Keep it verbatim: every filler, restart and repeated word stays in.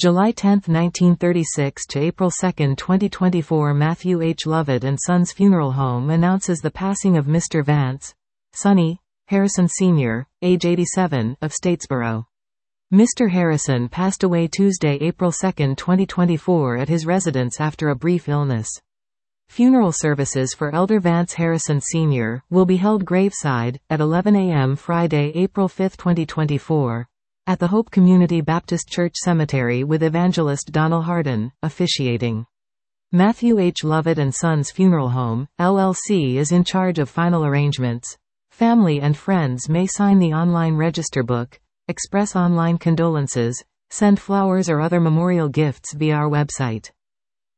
July tenth nineteen thirty-six to April second twenty twenty-four. Matthew H. Lovett and Sons Funeral Home announces the passing of Mister Vance, Sonny, Harrison Senior, age eighty-seven, of Statesboro. Mister Harrison passed away Tuesday, April second twenty twenty-four at his residence after a brief illness. Funeral services for Elder Vance Harrison Senior will be held graveside, at eleven a m Friday, April fifth twenty twenty-four, at the Hope Community Baptist Church Cemetery with Evangelist Donald Hardin, officiating. Matthew H. Lovett and Sons Funeral Home, L L C is in charge of final arrangements. Family and friends may sign the online register book, express online condolences, send flowers or other memorial gifts via our website.